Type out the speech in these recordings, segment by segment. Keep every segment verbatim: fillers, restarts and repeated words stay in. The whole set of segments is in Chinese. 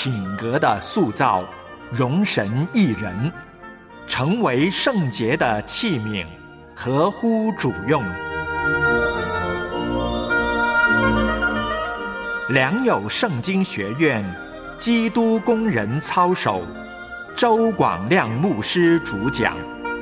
品格的塑造，容神一人，成为圣洁的器皿，合乎主用。良友圣经学院基督工人操守，周广亮牧师主讲。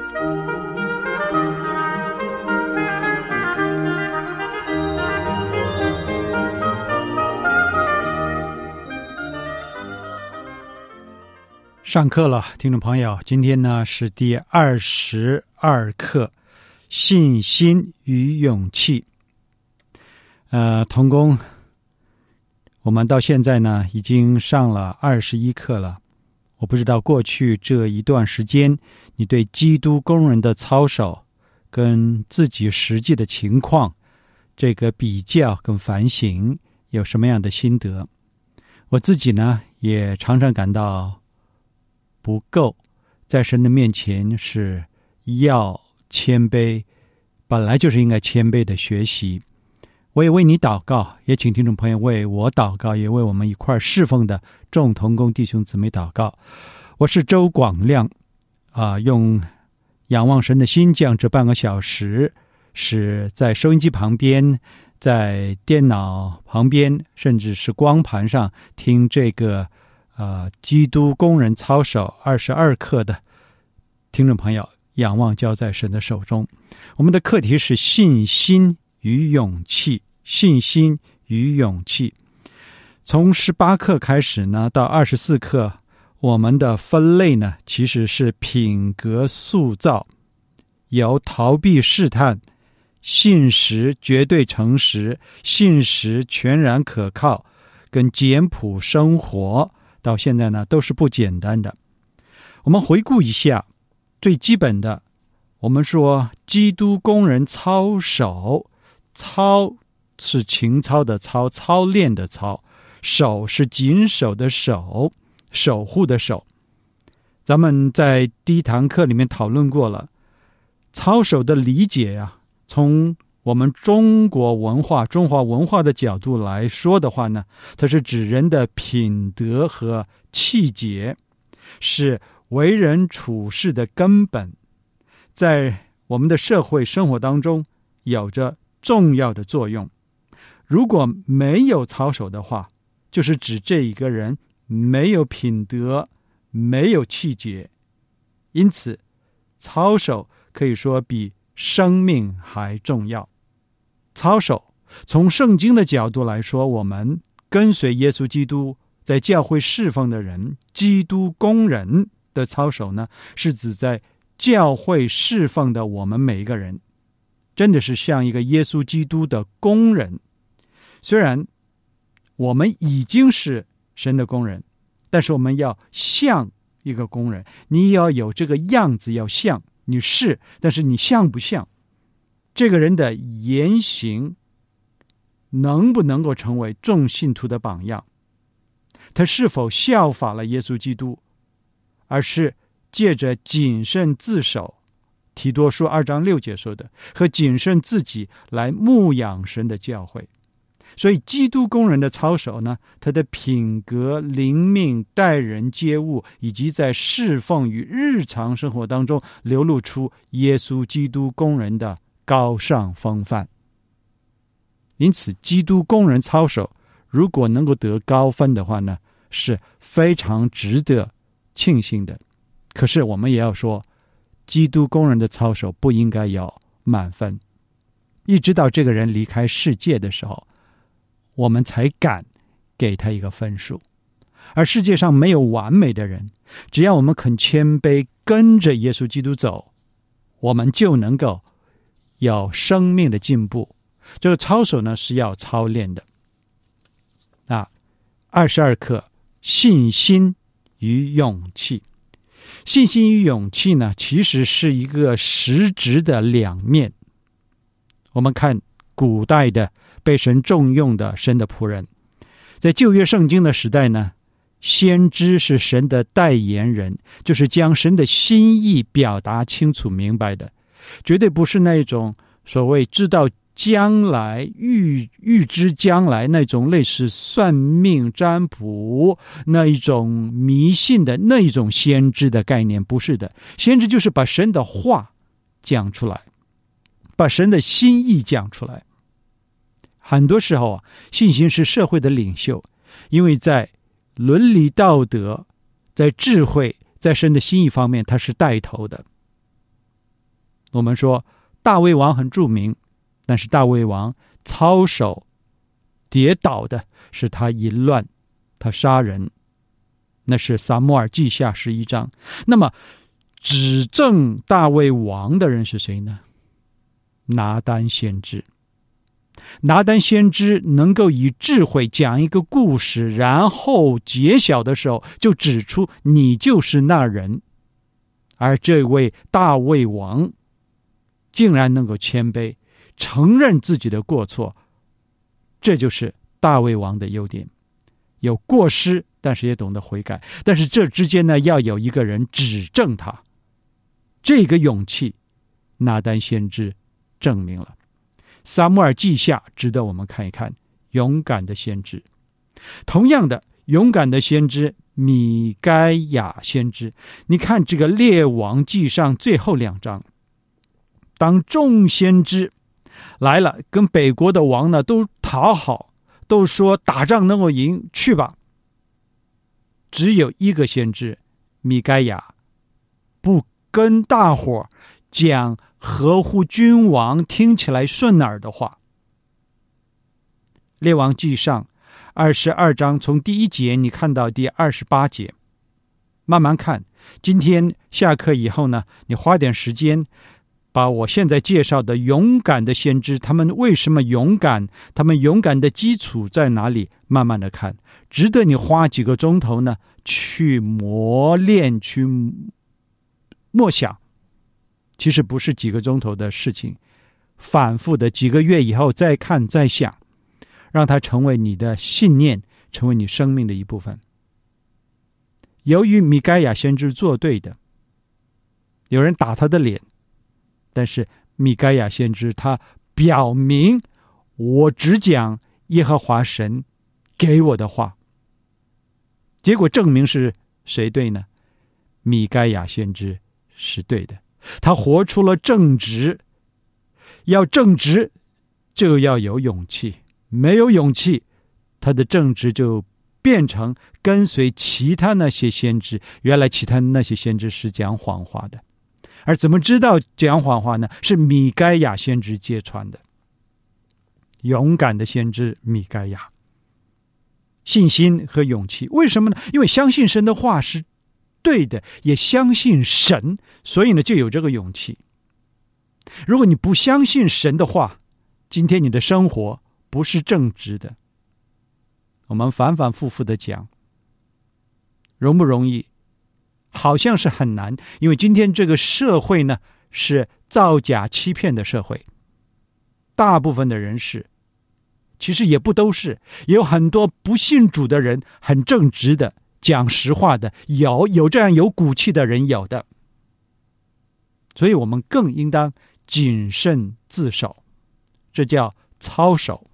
上课了，听众朋友，今天呢是第二十二课，信心与勇气。呃，同工，我们到现在呢已经上了二十一课了。我不知道过去这一段时间，你对基督工人的操守跟自己实际的情况这个比较跟反省有什么样的心得？我自己呢也常常感到不够，在神的面前是要谦卑，本来就是应该谦卑的学习。我也为你祷告，也请听众朋友为我祷告，也为我们一块侍奉的众同工弟兄姊妹祷告。我是周广亮，啊、呃，用仰望神的心讲这半个小时，是在收音机旁边，在电脑旁边，甚至是光盘上听这个呃，基督工人操守二十二课的听众朋友，仰望交在神的手中。我们的课题是信心与勇气，信心与勇气。从十八课开始呢，到二十四课，我们的分类呢，其实是品格塑造，由逃避试探、信实绝对诚实、信实全然可靠，跟简朴生活，到现在呢都是不简单的。我们回顾一下最基本的，我们说基督工人操守，操是情操的操，操练的操，守是谨守的守，守护的守。咱们在第一堂课里面讨论过了，操守的理解啊，从我们中国文化、中华文化的角度来说的话呢，它是指人的品德和气节，是为人处事的根本，在我们的社会生活当中有着重要的作用。如果没有操守的话，就是指这一个人没有品德，没有气节。因此，操守可以说比生命还重要。操守从圣经的角度来说，我们跟随耶稣基督在教会侍奉的人，基督工人的操守呢，是指在教会侍奉的我们每一个人，真的是像一个耶稣基督的工人。虽然我们已经是神的工人，但是我们要像一个工人，你要有这个样子，要像，你是，但是你像不像？这个人的言行能不能够成为众信徒的榜样？他是否效法了耶稣基督，而是借着谨慎自守，提多书二章六节说的，和谨慎自己来牧养神的教会。所以基督工人的操守呢，他的品格、灵命、待人接物，以及在侍奉与日常生活当中流露出耶稣基督工人的高尚风范。因此基督工人操守如果能够得高分的话呢，是非常值得庆幸的。可是我们也要说，基督工人的操守不应该有满分，一直到这个人离开世界的时候，我们才敢给他一个分数。而世界上没有完美的人，只要我们肯谦卑跟着耶稣基督走，我们就能够有生命的进步。这个操守呢是要操练的。啊，二十二课，信心与勇气。信心与勇气呢，其实是一个实质的两面。我们看古代的被神重用的神的仆人，在旧约圣经的时代呢，先知是神的代言人，就是将神的心意表达清楚明白的，绝对不是那种所谓知道将来预预知将来那种类似算命占卜那一种迷信的那一种先知的概念，不是的。先知就是把神的话讲出来，把神的心意讲出来。很多时候啊，信心是社会的领袖，因为在伦理道德、在智慧、在神的心意方面，他是带头的。我们说大卫王很著名，但是大卫王操守跌倒的是他淫乱，他杀人，那是撒母耳记下十一章。那么指证大卫王的人是谁呢？拿单先知。拿单先知能够以智慧讲一个故事，然后揭晓的时候就指出你就是那人。而这位大卫王竟然能够谦卑承认自己的过错，这就是大卫王的优点，有过失，但是也懂得悔改。但是这之间呢，要有一个人指正他，这个勇气拿单先知证明了。撒母耳记下值得我们看一看，勇敢的先知。同样的，勇敢的先知米该亚先知，你看这个列王记上最后两章，当众先知来了，跟北国的王呢都讨好，都说打仗能够赢，去吧。只有一个先知米该亚不跟大伙讲合乎君王听起来顺耳的话。列王记上二十二章从第一节你看到第二十八节，慢慢看。今天下课以后呢，你花点时间把我现在介绍的勇敢的先知，他们为什么勇敢，他们勇敢的基础在哪里，慢慢的看，值得你花几个钟头呢去磨练，去默想。其实不是几个钟头的事情，反复的几个月以后再看再想，让它成为你的信念，成为你生命的一部分。由于米该亚先知做对的，有人打他的脸，但是米该亚先知他表明，我只讲耶和华神给我的话。结果证明是谁对呢？米该亚先知是对的，他活出了正直。要正直就要有勇气，没有勇气，他的正直就变成跟随其他那些先知，原来其他那些先知是讲谎话的。而怎么知道讲谎话呢？是米该亚先知揭穿的。勇敢的先知米该亚，信心和勇气，为什么呢？因为相信神的话是对的，也相信神，所以呢就有这个勇气。如果你不相信神的话，今天你的生活不是正直的。我们反反复复的讲，容不容易？好像是很难，因为今天这个社会呢是造假欺骗的社会，大部分的人是，其实也不都是，也有很多不信主的人很正直的，讲实话的，有有这样有骨气的人，有的。所以我们更应当谨慎自守，这叫操守。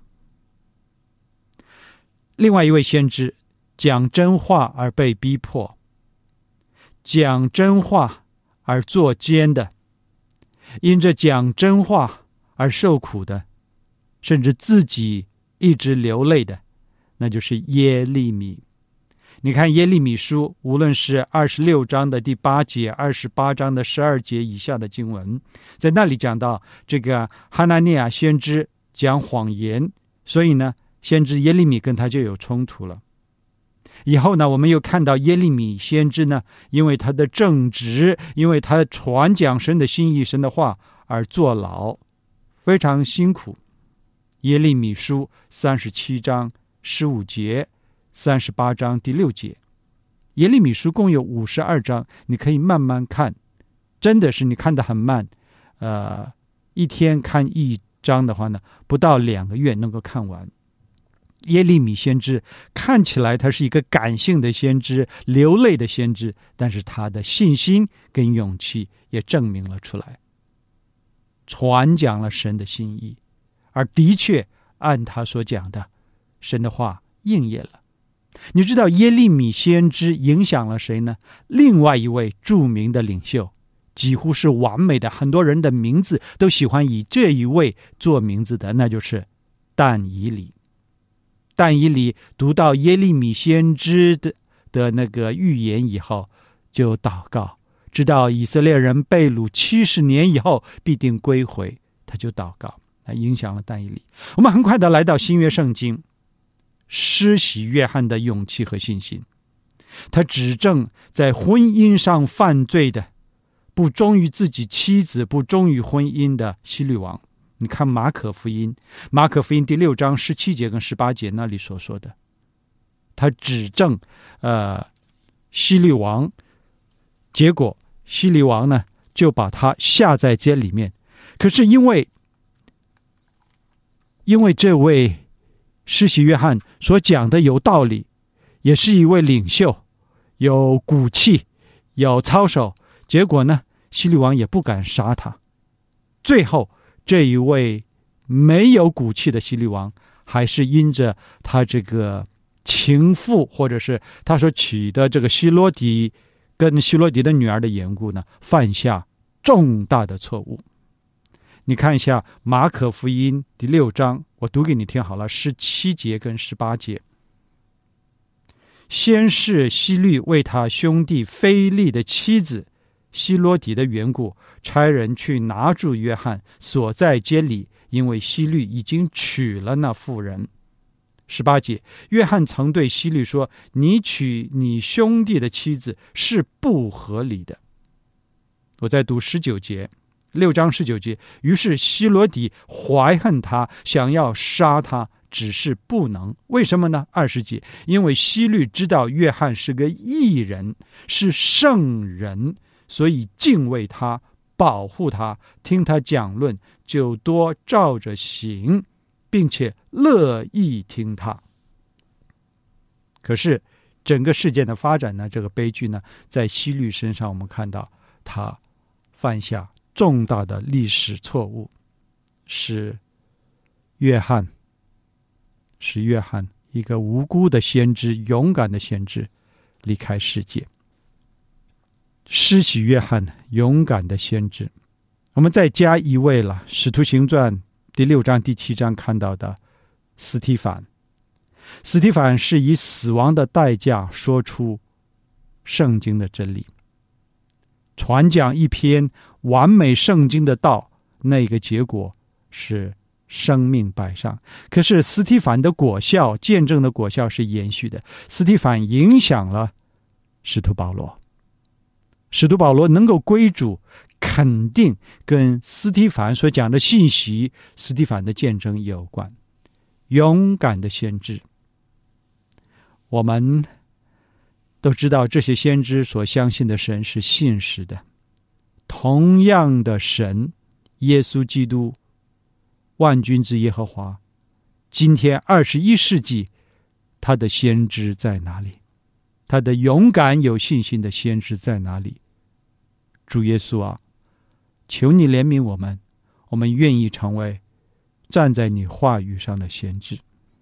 另外一位先知讲真话而被逼迫，讲真话而作奸的，因着讲真话而受苦的，甚至自己一直流泪的，那就是耶利米。你看耶利米书，无论是二十六章的第八节，二十八章的十二节以下的经文，在那里讲到这个哈拿尼亚先知讲谎言，所以呢先知耶利米跟他就有冲突了。以后呢我们又看到耶利米先知呢，因为他的正直，因为他传讲神的心意，神的话而坐牢，非常辛苦。耶利米书三十七章十五节，三十八章第六节。耶利米书共有五十二章，你可以慢慢看，真的是你看得很慢，呃，一天看一章的话呢，不到两个月能够看完。耶利米先知看起来他是一个感性的先知，流泪的先知，但是他的信心跟勇气也证明了出来，传讲了神的心意， 而的确按他所讲的，神的话应验了。你知道耶利米先知影响了谁呢？另外一位著名的领袖，几乎是完美的，很多人的名字都喜欢以这一位做名字的，那就是但以理。但以理读到耶利米先知的的那个预言以后，就祷告，知道以色列人被掳七十年以后必定归回，他就祷告，影响了但以理。我们很快的来到新约圣经，施洗约翰的勇气和信心，他指证在婚姻上犯罪的、不忠于自己妻子、不忠于婚姻的希律王。你看马可福音，马可福音第六章十七节跟十八节那里所说的，他指证呃希律王，结果希律王呢就把他下在监里面。可是因为因为这位施洗约翰所讲的有道理，也是一位领袖，有骨气，有操守，结果呢希律王也不敢杀他。最后这一位没有骨气的希律王，还是因着他这个情妇，或者是他所娶的这个希罗底跟希罗底的女儿的缘故呢，犯下重大的错误。你看一下马可福音第六章，我读给你听好了，十七节跟十八节。先是希律为他兄弟腓利的妻子希罗底的缘故，差人去拿住约翰，锁在监里，因为希律已经娶了那妇人。十八节，约翰曾对希律说，你娶你兄弟的妻子是不合理的。我再读十九节，六章十九节，于是希罗底怀恨他，想要杀他，只是不能。为什么呢？二十节，因为希律知道约翰是个义人，是圣人，所以敬畏他，保护他，听他讲论，就多照着行，并且乐意听他。可是整个事件的发展呢，这个悲剧呢，在希律身上我们看到他犯下重大的历史错误，使约翰使约翰一个无辜的先知，勇敢的先知离开世界。施洗约翰，勇敢的先知。我们再加一位了，使徒行传第六章第七章看到的司提反。司提反是以死亡的代价说出圣经的真理，传讲一篇完美圣经的道，那个结果是生命摆上。可是司提反的果效，见证的果效是延续的。司提反影响了使徒保罗，使徒保罗能够归主，肯定跟司提反所讲的信息，司提反的见证有关。勇敢的先知，我们都知道这些先知所相信的神是信实的。同样的神，耶稣基督，万军之耶和华，今天二十一世纪，他的先知在哪里？他的勇敢有信心的先知在哪里？主耶稣啊，求你怜悯我们，我们愿意成为站在你话语上的先知。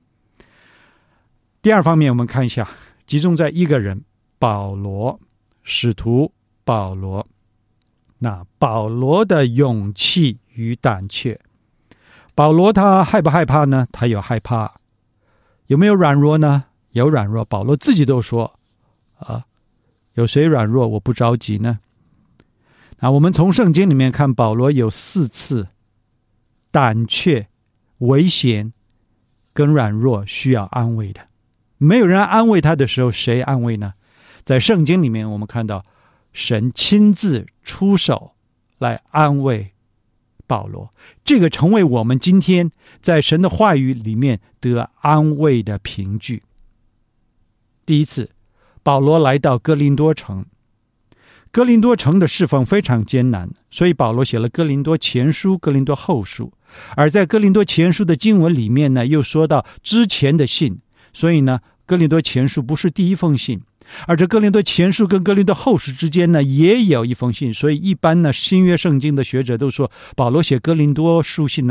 第二方面，我们看一下，集中在一个人，保罗，使徒保罗。那保罗的勇气与胆怯，保罗他害不害怕呢？他有害怕。有没有软弱呢？有软弱。保罗自己都说啊，有谁软弱我不着急呢？那我们从圣经里面看，保罗有四次胆怯、危险跟软弱需要安慰的。没有人安慰他的时候，谁安慰呢？在圣经里面我们看到神亲自出手来安慰保罗，这个成为我们今天在神的话语里面得安慰的凭据。第一次，保罗来到哥林多城，哥林多城的侍奉非常艰难，所以保罗写了哥林多前书、哥林多后书。而在哥林多前书的经文里面呢，又说到之前的信，所以呢，哥林多前书不是第一封信，而这哥林多前书跟哥林多后书之间呢，也有一封信。所以一般呢，新约圣经的学者都说，保罗写哥林多书信呢，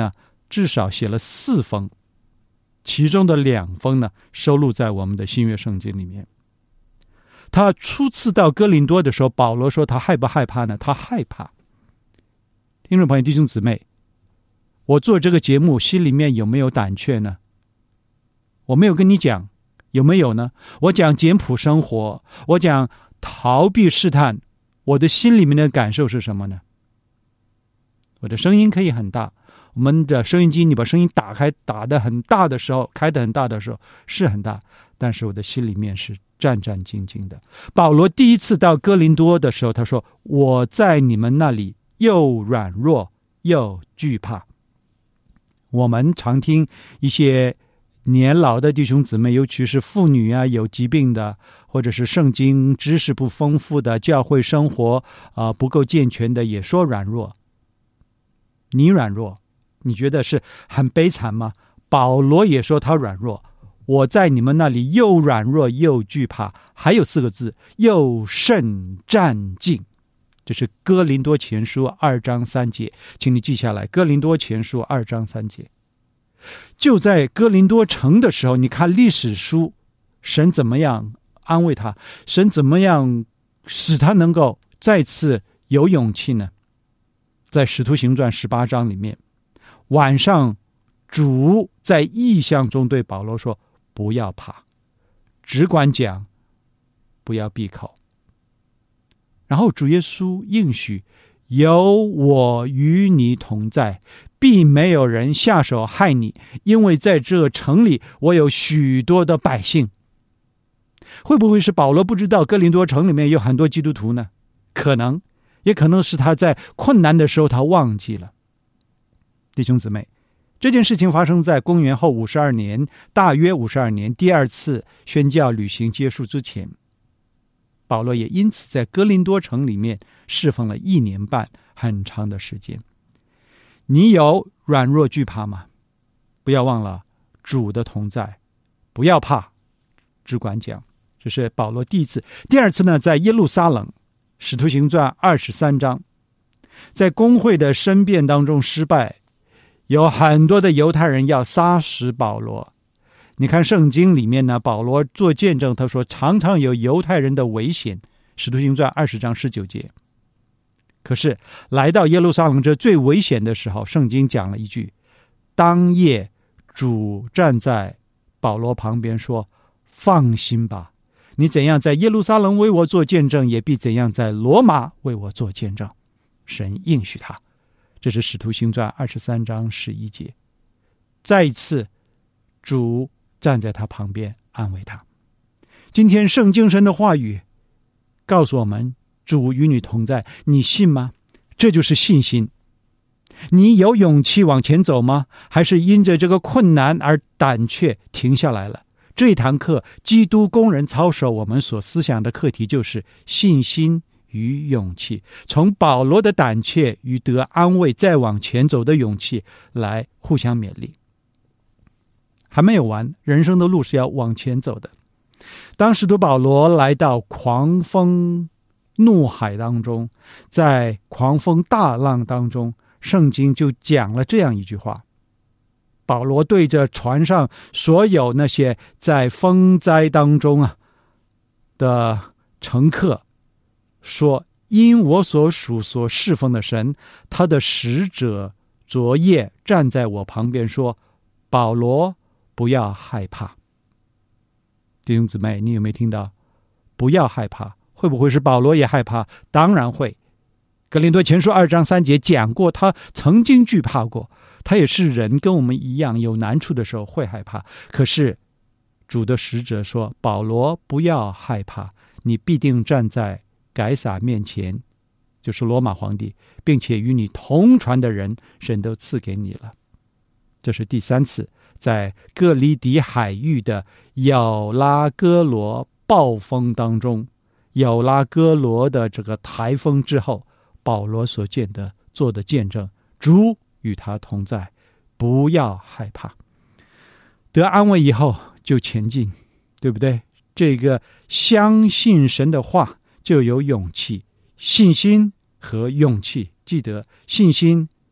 至少写了四封，其中的两封呢收录在我们的新约圣经里面。他初次到哥林多的时候，保罗说他害不害怕呢？他害怕。听众朋友弟兄姊妹，我做这个节目心里面有没有胆怯呢？我没有跟你讲，有没有呢？我讲简朴生活，我讲逃避试探，我的心里面的感受是什么呢？我的声音可以很大，我们的收音机你把声音打开，打得很大的时候，开得很大的时候是很大，但是我的心里面是战战兢兢的。保罗第一次到哥林多的时候，他说我在你们那里又软弱又惧怕。我们常听一些年老的弟兄姊妹，尤其是妇女啊，有疾病的，或者是圣经知识不丰富的，教会生活啊、呃、不够健全的，也说软弱。你软弱，你觉得是很悲惨吗？保罗也说他软弱，我在你们那里又软弱又惧怕，还有四个字，又甚战兢。这是哥林多前书二章三节，请你记下来，哥林多前书二章三节。就在哥林多城的时候，你看历史书，神怎么样安慰他，神怎么样使他能够再次有勇气呢？在使徒行传十八章里面，晚上主在异象中对保罗说，不要怕，只管讲，不要闭口。然后主耶稣应许，有我与你同在，必没有人下手害你，因为在这城里我有许多的百姓。会不会是保罗不知道哥林多城里面有很多基督徒呢？可能，也可能是他在困难的时候他忘记了。弟兄姊妹，这件事情发生在公元后五十二年，大约五十二年，第二次宣教旅行结束之前。保罗也因此在哥林多城里面侍奉了一年半，很长的时间。你有软弱惧怕吗？不要忘了主的同在，不要怕，只管讲。这是保罗第一次。第二次呢，在耶路撒冷，使徒行传二十三章，在公会的申辩当中失败，有很多的犹太人要杀死保罗。你看圣经里面呢，保罗做见证，他说常常有犹太人的危险，使徒行传二十章十九节。可是来到耶路撒冷这最危险的时候，圣经讲了一句，当夜主站在保罗旁边说，放心吧，你怎样在耶路撒冷为我做见证，也必怎样在罗马为我做见证。神应许他。这是使徒行传二十三章十一节。再一次主站在他旁边安慰他。今天圣经神的话语告诉我们，主与你同在，你信吗？这就是信心。你有勇气往前走吗？还是因着这个困难而胆怯停下来了？这一堂课基督工人操守我们所思想的课题就是信心与勇气，从保罗的胆怯与得安慰再往前走的勇气来互相勉励。还没有完，人生的路是要往前走的。当使徒保罗来到狂风怒海当中，在狂风大浪当中，圣经就讲了这样一句话。保罗对着船上所有那些在风灾当中啊的乘客说，因我所属所侍奉的神，他的使者昨夜站在我旁边说，保罗不要害怕。弟兄姊妹，你有没有听到？不要害怕。会不会是保罗也害怕？当然会。哥林多前书二章三节讲过，他曾经惧怕过，他也是人，跟我们一样，有难处的时候会害怕。可是主的使者说，保罗不要害怕，你必定站在该撒面前，就是罗马皇帝，并且与你同船的人，神都赐给你了。这是第三次在各里底海域的有拉哥罗暴风当中，有拉哥罗的这个台风之后，保罗所见的做的见证，主与他同在，不要害怕。得安慰以后就前进，对不对？这个相信神的话就有勇气，信心和勇气，记得信心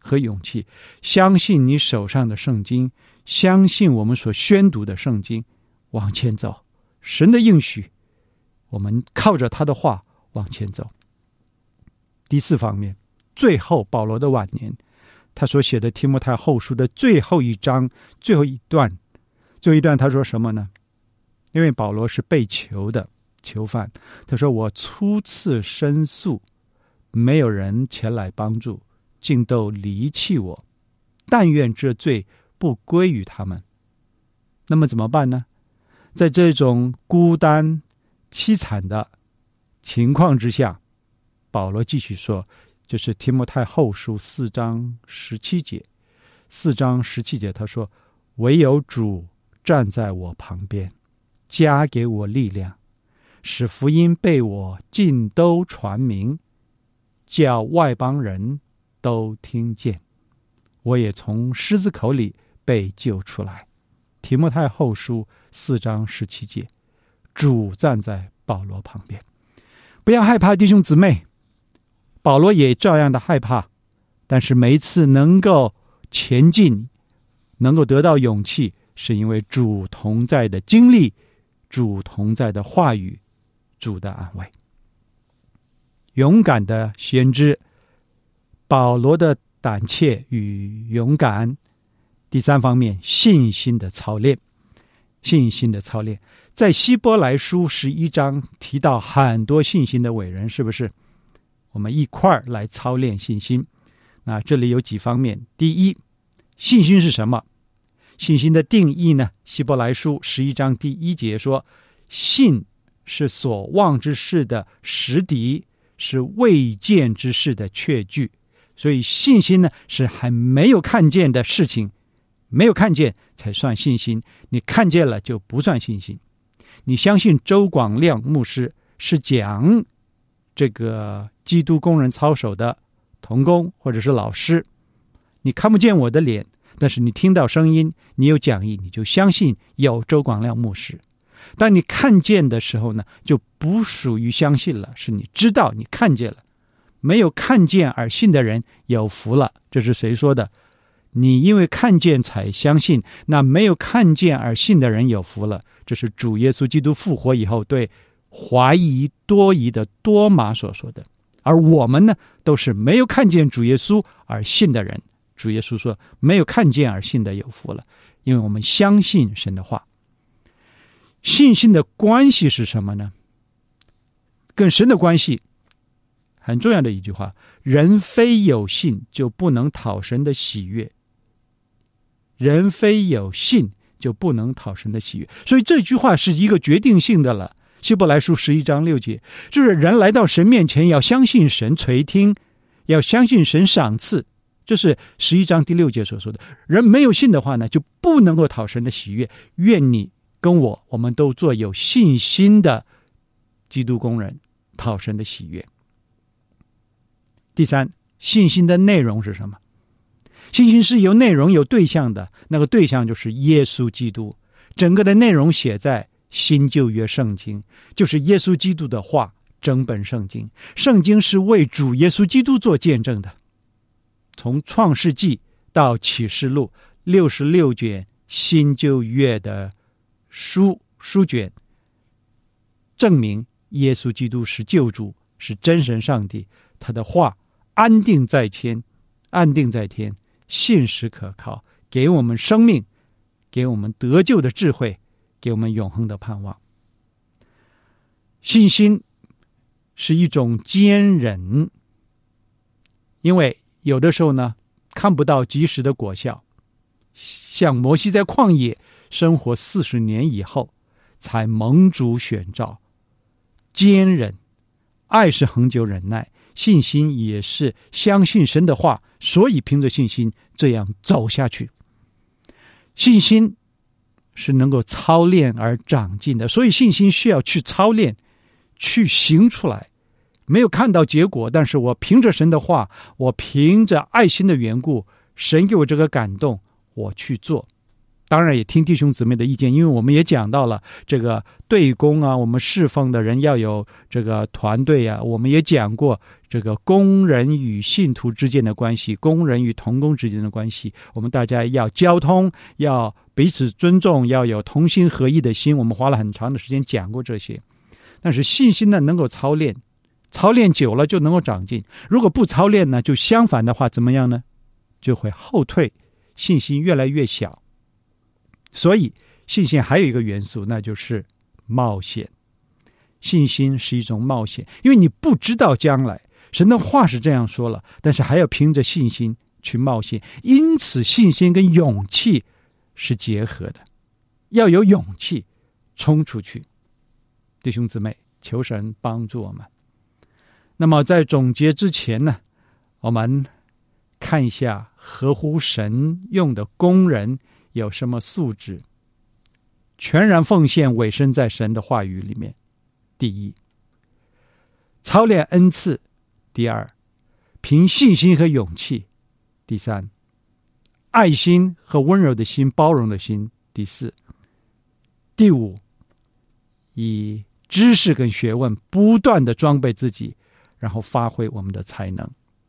和勇气，相信你手上的圣经，相信我们所宣读的圣经，往前走。神的应许，我们靠着他的话往前走。第四方面，最后保罗的晚年，他所写的提摩太后书的最后一章最后一段，最后一段他说什么呢？因为保罗是被囚的囚犯，他说我初次申诉，没有人前来帮助，竟都离弃我，但愿这罪不归于他们。那么怎么办呢？在这种孤单凄惨的情况之下，保罗继续说，就是提摩太后书四章十七节，四章十七节他说，唯有主站在我旁边，加给我力量，使福音被我尽都传明，叫外邦人都听见，我也从狮子口里被救出来。提摩太后书四章十七节，主站在保罗旁边。不要害怕，弟兄姊妹，保罗也照样的害怕，但是每一次能够前进，能够得到勇气，是因为主同在的经历，主同在的话语，主的安慰。勇敢的先知，保罗的胆怯与勇敢。第三方面，信心的操练。信心的操练，在希伯来书十一章提到很多信心的伟人，是不是？我们一块儿来操练信心。那这里有几方面。第一，信心是什么？信心的定义呢？希伯来书十一章第一节说，信是所望之事的实底，是未见之事的确据。所以信心呢，是还没有看见的事情，没有看见才算信心，你看见了就不算信心。你相信周广亮牧师是讲这个基督工人操守的同工或者是老师，你看不见我的脸，但是你听到声音，你有讲义，你就相信有周广亮牧师。当你看见的时候呢，就不属于相信了，是你知道你看见了。没有看见而信的人有福了，这是谁说的？你因为看见才相信，那没有看见而信的人有福了，这是主耶稣基督复活以后对怀疑多疑的多马所说的。而我们呢，都是没有看见主耶稣而信的人。主耶稣说，没有看见而信的有福了，因为我们相信神的话。信心的关系是什么呢？跟神的关系很重要的一句话，人非有信就不能讨神的喜悦，人非有信就不能讨神的喜悦。所以这句话是一个决定性的了。希伯来书十一章六节，就是人来到神面前要相信神垂听，要相信神赏赐，这是十一章第六节所说的。人没有信的话呢，就不能够讨神的喜悦。愿你跟我，我们都做有信心的基督工人，讨神的喜悦。第三，信心的内容是什么？信心是有内容有对象的，那个对象就是耶稣基督。整个的内容写在新旧约圣经，就是耶稣基督的话，整本圣经。圣经是为主耶稣基督做见证的。从创世纪到启示录，六十六卷新旧约的书书卷，证明耶稣基督是救主，是真神上帝，他的话安定在天，安定在天，信实可靠，给我们生命，给我们得救的智慧，给我们永恒的盼望。信心是一种坚忍，因为有的时候呢，看不到及时的果效，像摩西在旷野生活四十年以后，才蒙主选召。坚忍，爱是恒久忍耐，信心也是相信神的话，所以凭着信心这样走下去。信心是能够操练而长进的，所以信心需要去操练，去行出来。没有看到结果，但是我凭着神的话，我凭着爱心的缘故，神给我这个感动，我去做， 当然也听弟兄姊妹的意见，因为我们也讲到了这个队工啊，我们侍奉的人要有这个团队啊，我们也讲过这个工人与信徒之间的关系，工人与同工之间的关系，我们大家要交通，要彼此尊重，要有同心合意的心，我们花了很长的时间讲过这些。但是信心呢，能够操练，操练久了就能够长进，如果不操练呢，就相反的话怎么样呢？就会后退，信心越来越小。所以信心还有一个元素，那就是冒险。信心是一种冒险，因为你不知道将来，神的话是这样说了，但是还要凭着信心去冒险。因此信心跟勇气是结合的，要有勇气冲出去。弟兄姊妹，求神帮助我们。那么在总结之前呢，我们看一下合乎神用的工人有什么素质。全然奉献，委身在神的话语里面。第一，操练恩赐。第二，凭信心和勇气。第三，爱心和温柔的心，包容的心。第四，第五，以知识跟学问不断的装备自己，然后发挥我们的才能。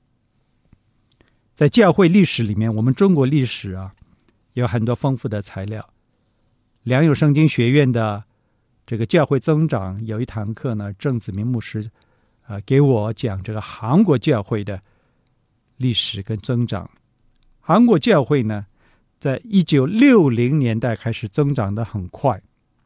在教会历史里面，我们中国历史啊，有很多丰富的材料。良友圣经学院的这个教会增长有一堂课呢，郑子明牧师呃给我讲这个韩国教会的历史跟增长。韩国教会呢，在一九六零年代开始增长得很快，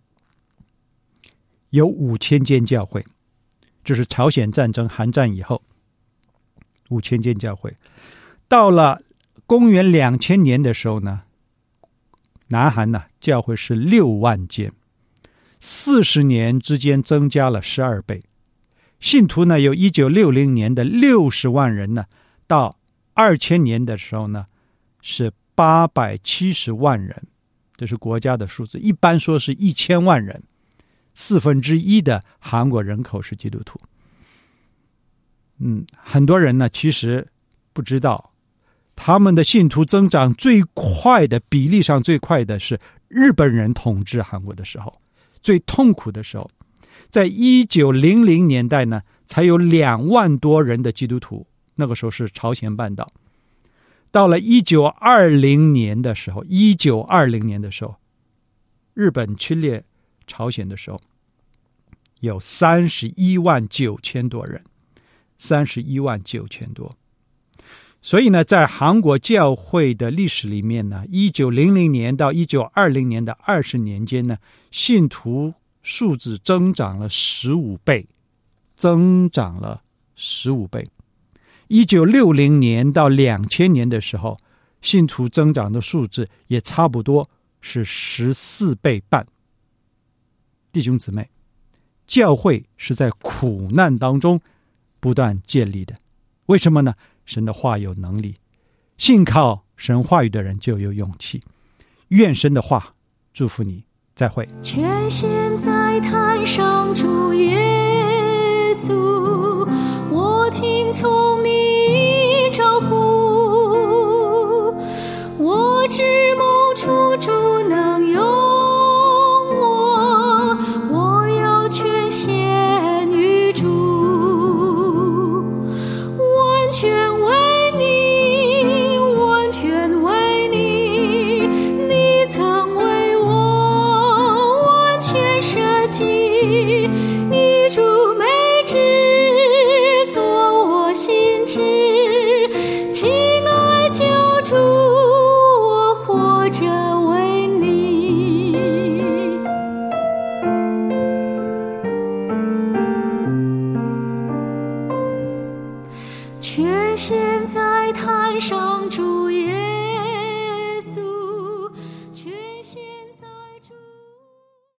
有五千间教会，这是朝鲜战争韩战以后五千间教会。到了公元两千年的时候呢，南韩呢教会是六万间，四十年之间增加了十二倍。信徒呢由一九六零年的六十万人呢，到二千年的时候呢是八百七十万人，这是国家的数字。一般说是一千万人，四分之一的韩国人口是基督徒。嗯，很多人呢其实不知道。他们的信徒增长最快的，比例上最快的是日本人统治韩国的时候，最痛苦的时候，在一九零零年代呢，才有两万多人的基督徒，那个时候是朝鲜半岛。到了一九二零年的时候，一九二零年的时候，日本侵略朝鲜的时候，有三十一万九千多人，三十一万九千多。所以呢，在韩国教会的历史里面呢，一九零零年到一九二零年的二十年间呢，信徒数字增长了十五倍，增长了十五倍。一九六零年到两千年的时候，信徒增长的数字也差不多是十四倍半。弟兄姊妹，教会是在苦难当中不断建立的，为什么呢？神的话有能力，信靠神话语的人就有勇气。愿神的话祝福你，再会。 全心在坛上主耶稣，我听从你招呼，我知谋处主能用我，我要全献于主，完全全现在坛上主